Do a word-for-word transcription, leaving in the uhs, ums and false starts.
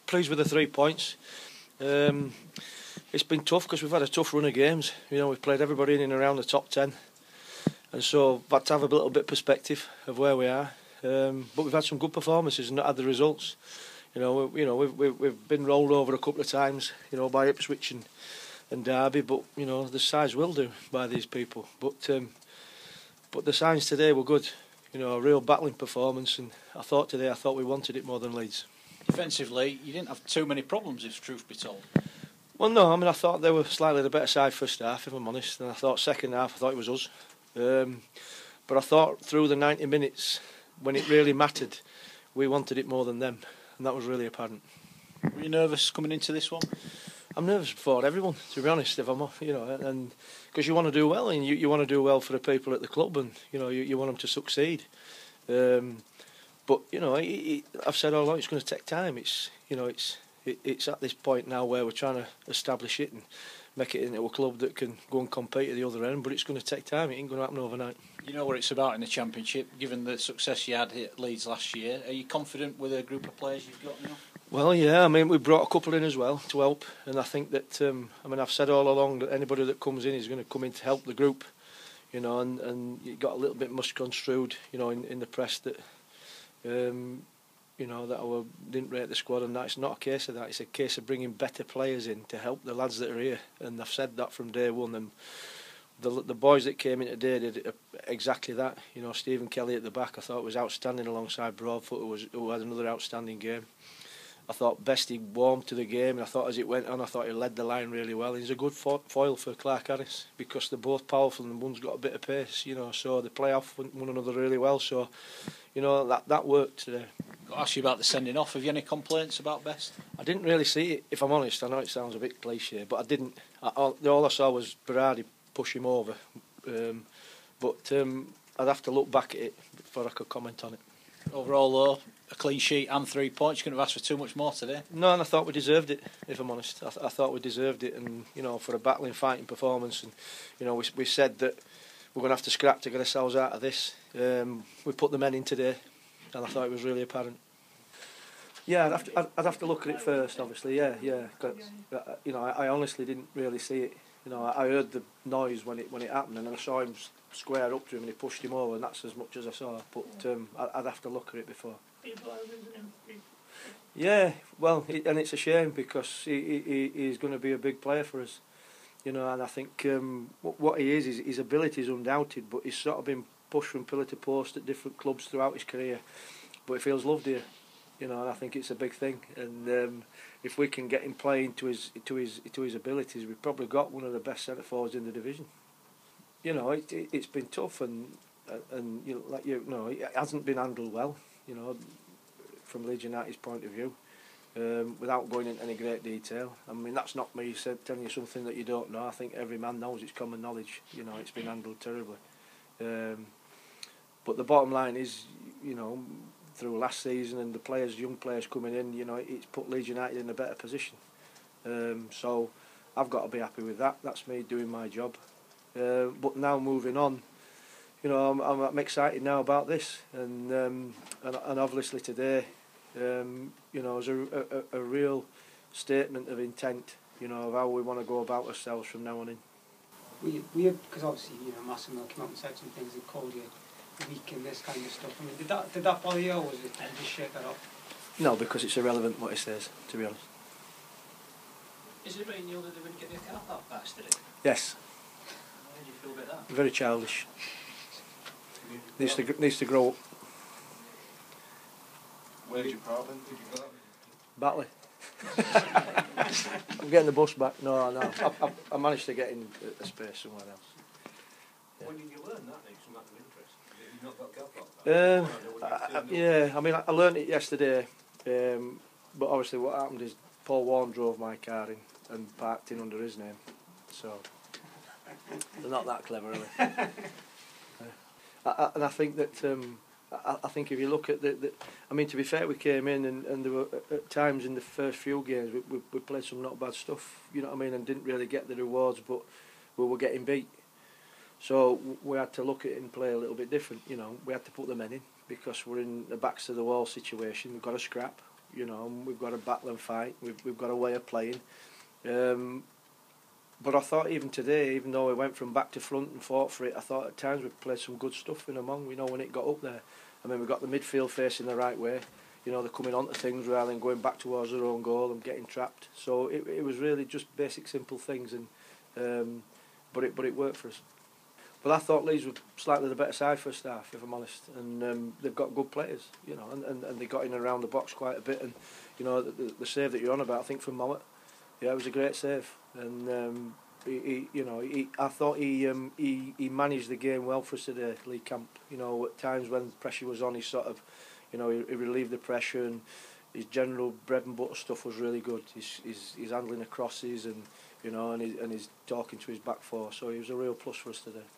pleased with the three points. Um, it's been tough because we've had a tough run of games. You know, we've played everybody in and around the top ten, and so we've had to have a little bit of perspective of where we are. Um, but we've had some good performances and not had the results. You know, we, you know, we've, we've we've been rolled over a couple of times. You know, by Ipswich and, and Derby, but you know the size will do by these people. But um, but the signs today were good. You know, a real battling performance, and I thought today I thought we wanted it more than Leeds. Defensively, you didn't have too many problems, if truth be told. Well, no, I mean I thought they were slightly the better side first half, if I'm honest, and I thought second half I thought it was us. Um, but I thought through the ninety minutes, when it really mattered, we wanted it more than them, and that was really apparent. Were you nervous coming into this one? I'm nervous for everyone, to be honest. If I'm, you know, and because you want to do well, and you, you want to do well for the people at the club, and you know, you, you want them to succeed. Um, but you know, it, it, I've said all along, it's going to take time. It's, you know, it's it, it's at this point now where we're trying to establish it and make it into a club that can go and compete at the other end. But it's going to take time. It ain't going to happen overnight. You know what it's about in the Championship. Given the success you had at Leeds last year, are you confident with a group of players you've got now? Well, yeah, I mean, we brought a couple in as well to help, and I think that, um, I mean, I've said all along that anybody that comes in is going to come in to help the group, you know, and, and it got a little bit misconstrued, you know, in, in the press that, um, you know, that I didn't rate the squad, and that it's not a case of that. It's a case of bringing better players in to help the lads that are here, and I've said that from day one. And the the boys that came in today did exactly that. You know, Stephen Kelly at the back, I thought was outstanding alongside Broadfoot, who was who had another outstanding game. I thought Bestie warmed to the game, and I thought as it went on, I thought he led the line really well. He's a good fo foil for Clark Harris because they're both powerful and one's got a bit of pace, you know, so they play off one another really well. So, you know, that that worked today. Got to ask you about the sending off. Have you any complaints about Best? I didn't really see it, if I'm honest. I know it sounds a bit cliche, but I didn't. I, all, all I saw was Berardi push him over. Um, but um, I'd have to look back at it before I could comment on it. Overall, though, a clean sheet and three points. You couldn't have asked for too much more today. No, and I thought we deserved it, if I'm honest. I, th I thought we deserved it, and you know, for a battling, fighting performance, and you know, we we said that we're going to have to scrap to get ourselves out of this. Um, we put the men in today, and I thought it was really apparent. Yeah, I'd have to, I'd, I'd have to look at it first, obviously. Yeah, yeah. Cause, uh, you know, I, I honestly didn't really see it. You know, I, I heard the noise when it when it happened, and then I saw him square up to him, and he pushed him over, and that's as much as I saw. But um, I, I'd have to look at it before. Yeah, well, it, and it's a shame because he, he he's going to be a big player for us, you know. And I think um, what, what he is, is his ability is undoubted, but he's sort of been pushed from pillar to post at different clubs throughout his career. But he feels loved here, you know. And I think it's a big thing. And um, if we can get him playing to his to his to his abilities, we've probably got one of the best centre forwards in the division. You know, it, it, it's been tough, and and you know, like you know, it hasn't been handled well, you know, from Leeds United's point of view, um, without going into any great detail. I mean, that's not me said, telling you something that you don't know. I think every man knows, it's common knowledge. You know, it's been handled terribly. Um, but the bottom line is, you know, through last season and the players, young players coming in, you know, it's put Leeds United in a better position. Um, so I've got to be happy with that. That's me doing my job. Uh, but now moving on, you know, I'm, I'm, I'm excited now about this, and um, and, and obviously today, um, you know, is a, a, a real statement of intent, you know, of how we want to go about ourselves from now on in. We, we, because obviously, you know, Massimo came out and said some things and called you weak and this kind of stuff. I mean, did that did that bother you, or was it did you just shake that off? No, because it's irrelevant what he says, to be honest. Is it right, Neil, that they wouldn't get their car park pass today? Yes. How do you feel about that? Very childish. Needs to needs to grow up. Where did you park then? Did you go? Batley. I'm getting the bus back. No, no. I, I, I managed to get in a space somewhere else. Yeah. When did you learn that? It's a matter of interest. You've not got car park pass. Um, I, I, yeah, I mean, I, I learned it yesterday, um, but obviously what happened is Paul Warren drove my car in and parked in under his name, so they're not that clever, really. I, I, and I think that um, I, I think if you look at the, the, I mean, to be fair, we came in and, and there were at times in the first few games we, we, we played some not bad stuff, you know what I mean, and didn't really get the rewards, but we were getting beat. So we had to look at it and play a little bit different, you know. We had to put the men in because we're in the backs of the wall situation. We've got to scrap, you know, and we've got a battle and fight. We've we've got a way of playing. Um, but I thought even today, even though we went from back to front and fought for it, I thought at times we played some good stuff in among. We know when it got up there. I mean, we got the midfield facing the right way. You know, they're coming onto things rather than going back towards their own goal and getting trapped. So it it was really just basic, simple things, and um, but it but it worked for us. But I thought Leeds were slightly the better side first half, if I'm honest, and um, they've got good players, you know, and, and, and they got in and around the box quite a bit, and you know the, the, the save that you're on about, I think from Mowat, yeah, it was a great save, and um, he, he, you know, he, I thought he, um, he he managed the game well for us today, Lee Camp. You know, at times when pressure was on, he sort of, you know, he, he relieved the pressure, and his general bread and butter stuff was really good. He's he's, he's handling the crosses, and you know, and he, and he's talking to his back four, so he was a real plus for us today.